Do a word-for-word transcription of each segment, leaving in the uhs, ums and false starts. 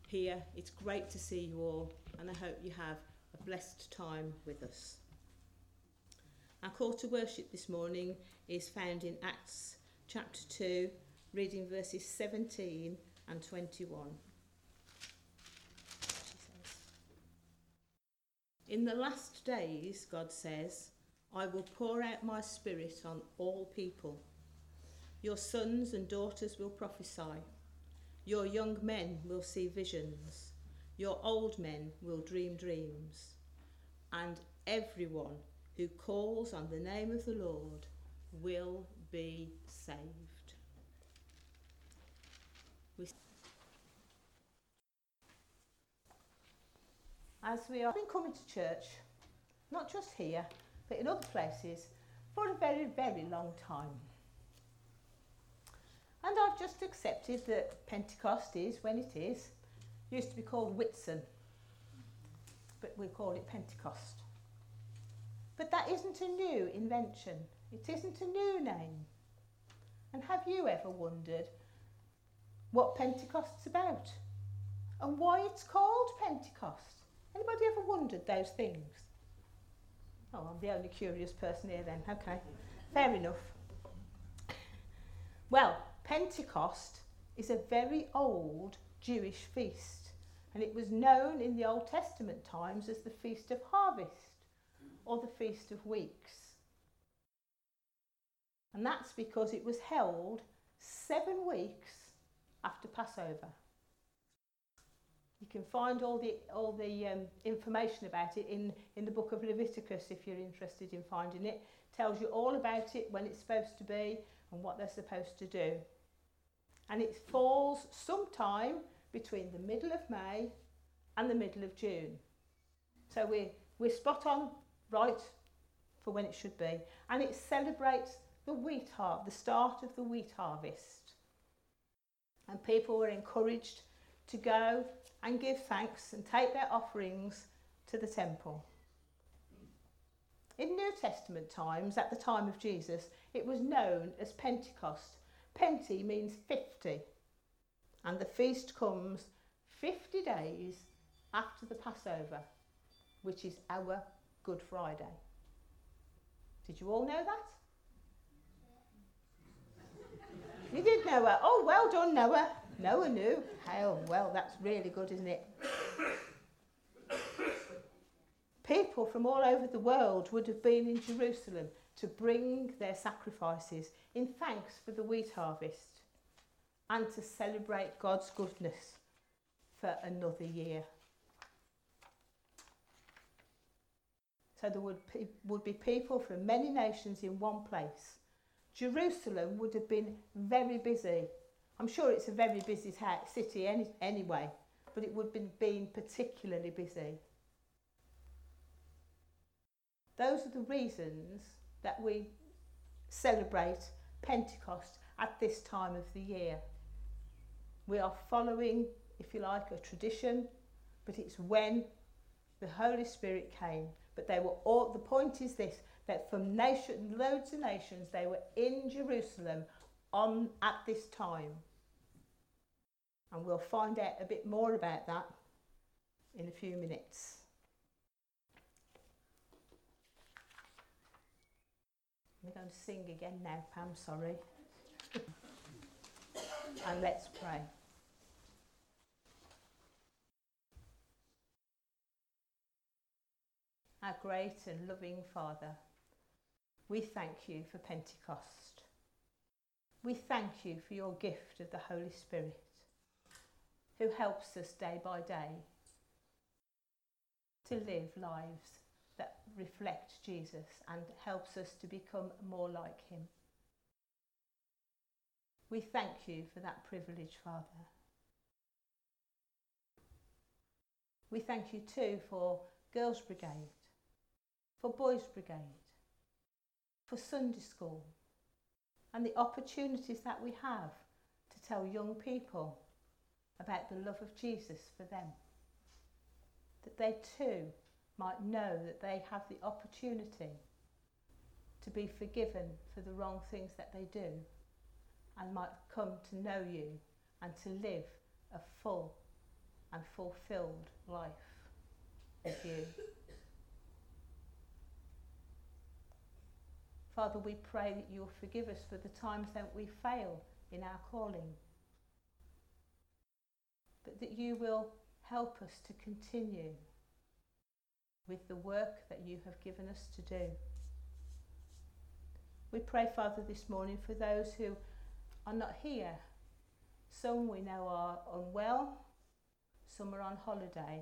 here. It's great to see you all, and I hope you have a blessed time with us. Our call to worship this morning is found in Acts chapter two, reading verses seventeen and twenty-one. In the last days, God says, I will pour out my spirit on all people. Your sons and daughters will prophesy. Your young men will see visions. Your old men will dream dreams. And everyone who calls on the name of the Lord will be saved. We As we have been coming to church, not just here, but in other places, for a very, very long time. And I've just accepted that Pentecost is when it is. It used to be called Whitsun, but we call it Pentecost. But that isn't a new invention. It isn't a new name. And have you ever wondered what Pentecost's about? And why it's called Pentecost? Anybody ever wondered those things? Oh, I'm the only curious person here then. Okay, fair enough. Well, Pentecost is a very old Jewish feast, and it was known in the Old Testament times as the Feast of Harvest or the Feast of Weeks. And that's because it was held seven weeks after Passover. You can find all the all the um, information about it in, in the book of Leviticus if you're interested in finding it. It tells you all about it, when it's supposed to be and what they're supposed to do. And it falls sometime between the middle of May and the middle of June. So we're, we're spot on right for when it should be. And it celebrates the wheat harvest, the start of the wheat harvest. And people were encouraged to go and give thanks and take their offerings to the temple. In New Testament times, at the time of Jesus, it was known as Pentecost. Penti means fifty, and the feast comes fifty days after the Passover, which is our Good Friday. Did you all know that? You did know it. Oh, well done, Noah. Noah knew. Oh, well, that's really good, isn't it? People from all over the world would have been in Jerusalem to bring their sacrifices in thanks for the wheat harvest and to celebrate God's goodness for another year. So there would, pe- would be people from many nations in one place. Jerusalem would have been very busy. I'm sure it's a very busy ta- city any, anyway, but it would have been, been particularly busy. Those are the reasons that we celebrate Pentecost at this time of the year. We are following, if you like, a tradition, but it's when the Holy Spirit came. But they were all, the point is this, that from nation, loads of nations, they were in Jerusalem on at this time. And we'll find out a bit more about that in a few minutes. We're going to sing again now, Pam, sorry. And let's pray. Our great and loving Father, we thank you for Pentecost. We thank you for your gift of the Holy Spirit, who helps us day by day to live lives that reflect Jesus and helps us to become more like him. We thank you for that privilege, Father. We thank you too for Girls' Brigade, for Boys' Brigade, for Sunday School, and the opportunities that we have to tell young people about the love of Jesus for them, that they too might know that they have the opportunity to be forgiven for the wrong things that they do and might come to know you and to live a full and and fulfilled life with you. Father, we pray that you'll forgive us for the times that we fail in our calling, but that you will help us to continue with the work that you have given us to do. We pray, Father, this morning for those who are not here. Some we know are unwell, some are on holiday.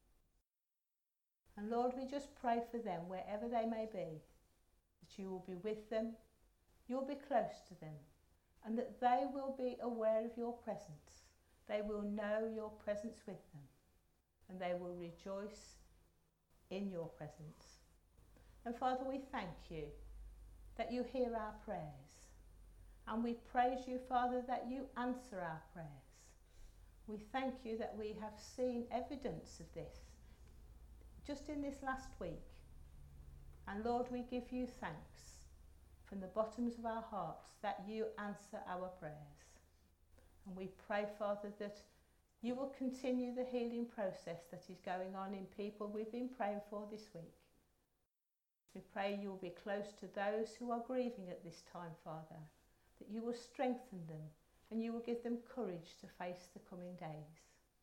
And Lord, we just pray for them wherever they may be, that you will be with them, you'll be close to them, and that they will be aware of your presence. They will know your presence with them, and they will rejoice in your presence. And Father, we thank you that you hear our prayers, and we praise you, Father, that you answer our prayers. We thank you that we have seen evidence of this just in this last week. And Lord, we give you thanks from the bottoms of our hearts that you answer our prayers. And we pray, Father, that you will continue the healing process that is going on in people we've been praying for this week. We pray you will be close to those who are grieving at this time, Father, that you will strengthen them and you will give them courage to face the coming days.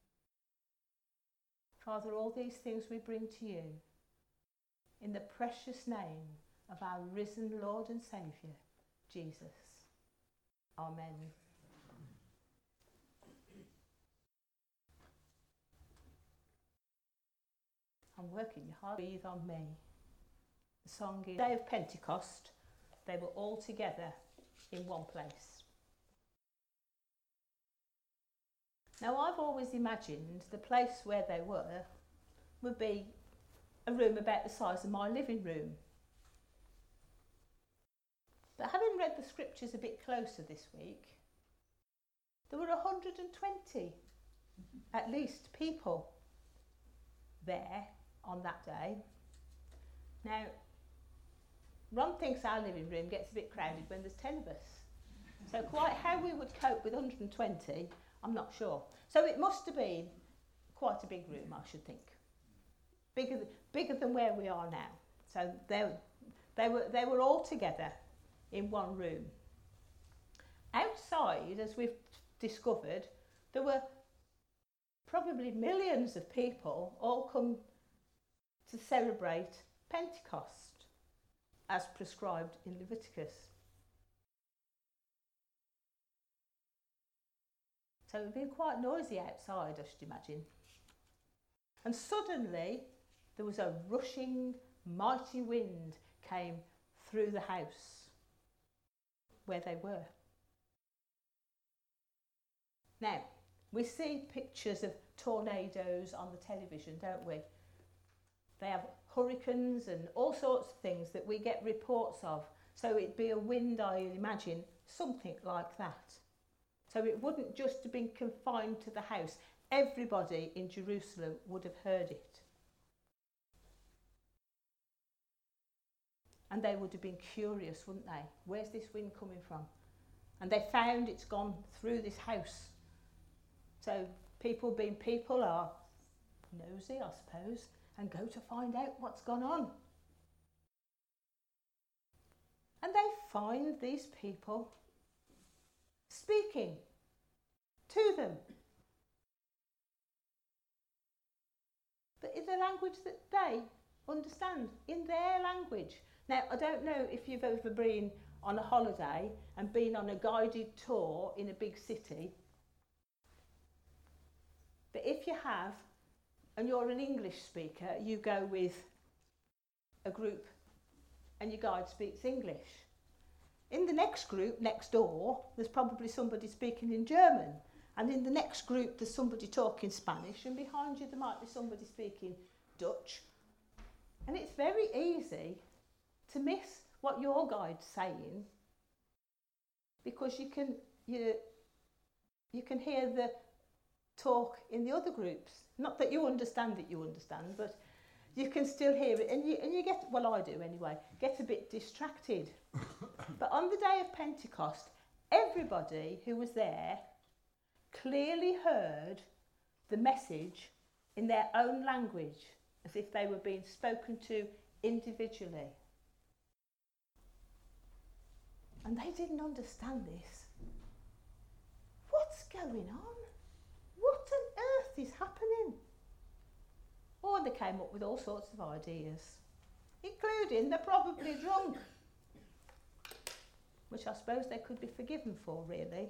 Father, all these things we bring to you in the precious name of our risen Lord and Saviour, Jesus. Amen. I'm working hard. Breathe on me. The song is Day of Pentecost. They were all together in one place. Now, I've always imagined the place where they were would be a room about the size of my living room. But having read the scriptures a bit closer this week, there were one hundred twenty, at least, people there on that day. Now, Ron thinks our living room gets a bit crowded when there's ten of us. So quite how we would cope with one hundred twenty, I'm not sure. So it must have been quite a big room, I should think. Bigger, bigger than where we are now. So they, they, were, they were all together in one room. Outside, as we've discovered, there were probably millions of people all come to celebrate Pentecost as prescribed in Leviticus. So it would have been quite noisy outside, I should imagine. And suddenly there was a rushing, mighty wind came through the house where they were. Now, we see pictures of tornadoes on the television, don't we? They have hurricanes and all sorts of things that we get reports of. So it'd be a wind, I imagine, something like that. So it wouldn't just have been confined to the house. Everybody in Jerusalem would have heard it. And they would have been curious, wouldn't they? Where's this wind coming from? And they found it's gone through this house. So people being people are nosy, I suppose, and go to find out what's gone on. And they find these people speaking to them, but in the language that they understand, in their language. Now, I don't know if you've ever been on a holiday and been on a guided tour in a big city, but if you have, and you're an English speaker, you go with a group and your guide speaks English. In the next group, next door, there's probably somebody speaking in German. And in the next group, there's somebody talking Spanish. And behind you, there might be somebody speaking Dutch. And it's very easy to miss what your guide's saying, because you can, you, you can hear the talk in the other groups. Not that you understand it, you understand, but you can still hear it. And you, and you get, well, I do anyway, get a bit distracted. But on the day of Pentecost, everybody who was there clearly heard the message in their own language, as if they were being spoken to individually. And they didn't understand this. What's going on? What on earth is happening? Or they came up with all sorts of ideas, including they're probably drunk, which I suppose they could be forgiven for, really.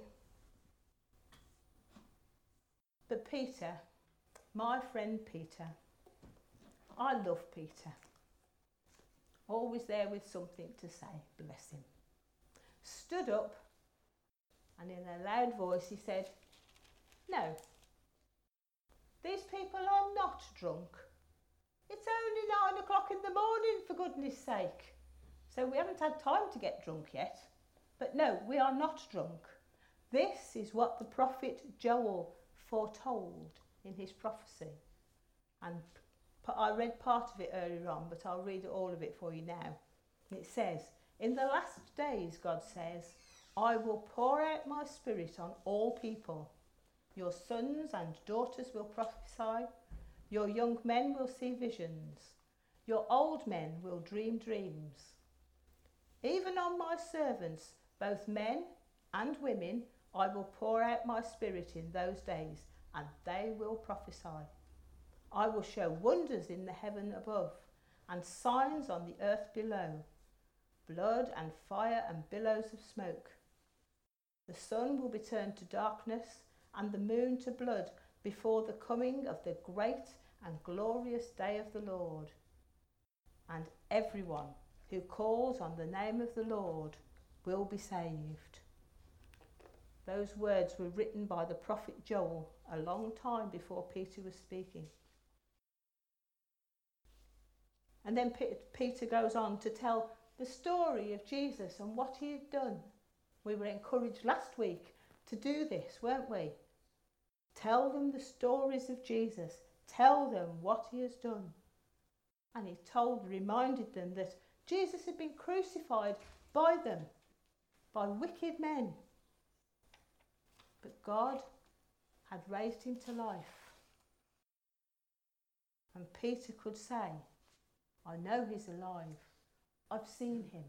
But Peter, my friend Peter, I love Peter, always there with something to say, bless him, stood up and in a loud voice he said, "No, these people are not drunk. It's only nine o'clock in the morning, for goodness sake. So we haven't had time to get drunk yet. But no, we are not drunk. This is what the prophet Joel foretold in his prophecy." And I read part of it earlier on, but I'll read all of it for you now. And it says, "In the last days, God says, I will pour out my spirit on all people. Your sons and daughters will prophesy. Your young men will see visions. Your old men will dream dreams. Even on my servants, both men and women, I will pour out my spirit in those days, and they will prophesy. I will show wonders in the heaven above, and signs on the earth below, blood and fire and billows of smoke. The sun will be turned to darkness, and the moon to blood, before the coming of the great and glorious day of the Lord. And everyone who calls on the name of the Lord will be saved." Those words were written by the prophet Joel a long time before Peter was speaking. And then Peter goes on to tell the story of Jesus and what he had done. We were encouraged last week to do this, weren't we? Tell them the stories of Jesus. Tell them what he has done. And he told, reminded them that Jesus had been crucified by them, by wicked men. But God had raised him to life. And Peter could say, "I know he's alive. I've seen him."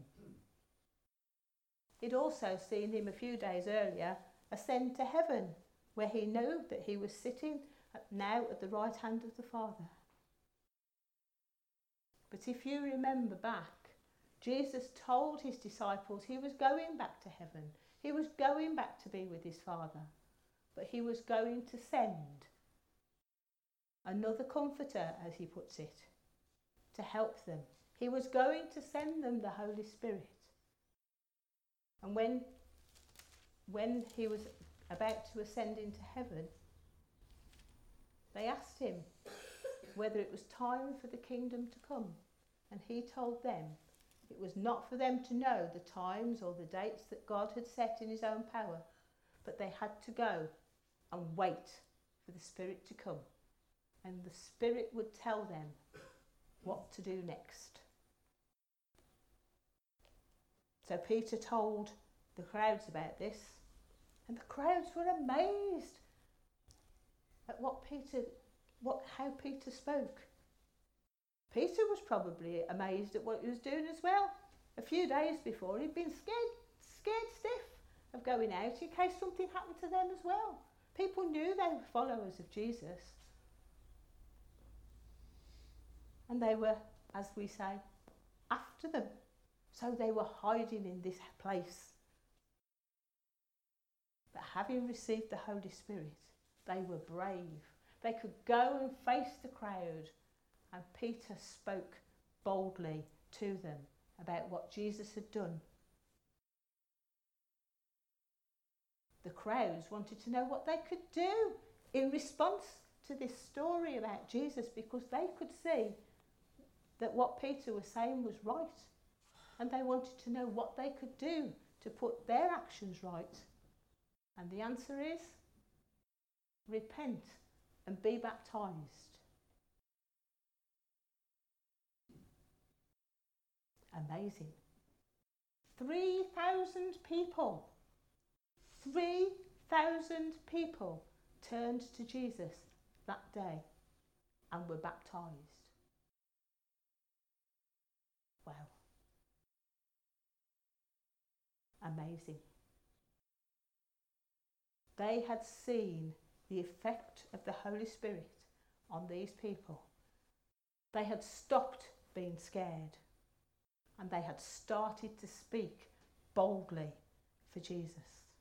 He'd also seen him a few days earlier ascend to heaven, where he knew that he was sitting now at the right hand of the Father. But if you remember back, Jesus told his disciples he was going back to heaven. He was going back to be with his Father. But he was going to send another comforter, as he puts it, to help them. He was going to send them the Holy Spirit. And when, when he was about to ascend into heaven, they asked him whether it was time for the kingdom to come. And he told them it was not for them to know the times or the dates that God had set in his own power, but they had to go and wait for the Spirit to come. And the Spirit would tell them what to do next. So Peter told the crowds about this, and the crowds were amazed at what Peter, what how Peter spoke. Peter was probably amazed at what he was doing as well. A few days before, he'd been scared, scared stiff of going out in case something happened to them as well. People knew they were followers of Jesus. And they were, as we say, after them. So they were hiding in this place. But having received the Holy Spirit, they were brave. They could go and face the crowd. And Peter spoke boldly to them about what Jesus had done. The crowds wanted to know what they could do in response to this story about Jesus, because they could see that what Peter was saying was right. And they wanted to know what they could do to put their actions right. And the answer is, repent and be baptized. Amazing. three thousand people, three thousand people turned to Jesus that day and were baptised. Wow. Amazing. They had seen the effect of the Holy Spirit on these people. They had stopped being scared and they had started to speak boldly for Jesus.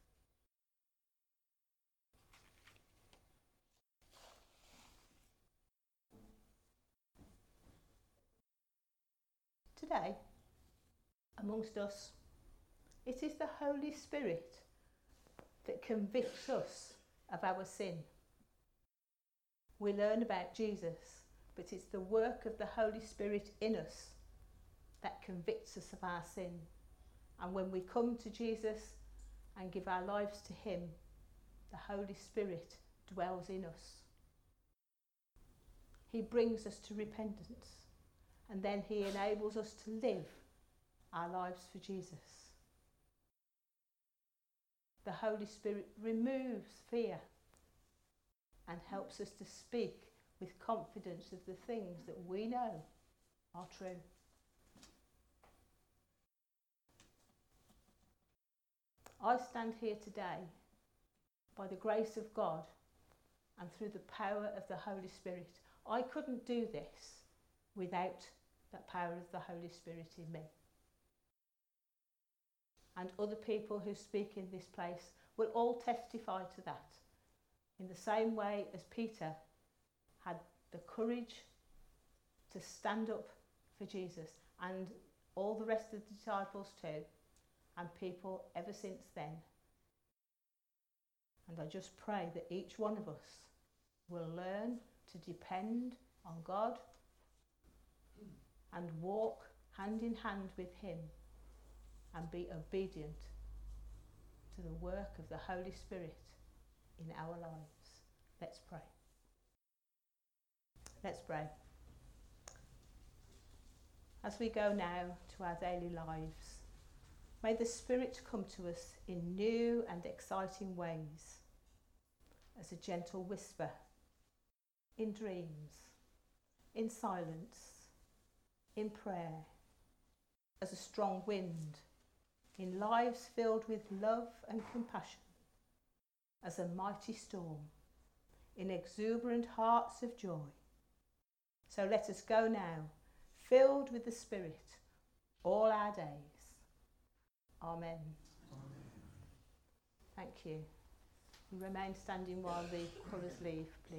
Today, amongst us, it is the Holy Spirit that convicts us of our sin. We learn about Jesus, but it's the work of the Holy Spirit in us that convicts us of our sin. And when we come to Jesus and give our lives to him, the Holy Spirit dwells in us. He brings us to repentance, and then he enables us to live our lives for Jesus. The Holy Spirit removes fear and helps us to speak with confidence of the things that we know are true. I stand here today by the grace of God and through the power of the Holy Spirit. I couldn't do this without that power of the Holy Spirit in me. And other people who speak in this place will all testify to that, in the same way as Peter had the courage to stand up for Jesus, and all the rest of the disciples too, and people ever since then. And I just pray that each one of us will learn to depend on God and walk hand in hand with him and be obedient to the work of the Holy Spirit in our lives. Let's pray. Let's pray. As we go now to our daily lives, may the Spirit come to us in new and exciting ways, as a gentle whisper, in dreams, in silence, in prayer, as a strong wind, in lives filled with love and compassion, as a mighty storm, in exuberant hearts of joy. So let us go now, filled with the Spirit, all our days. Amen. Amen. Thank you. You remain standing while the colours leave, please.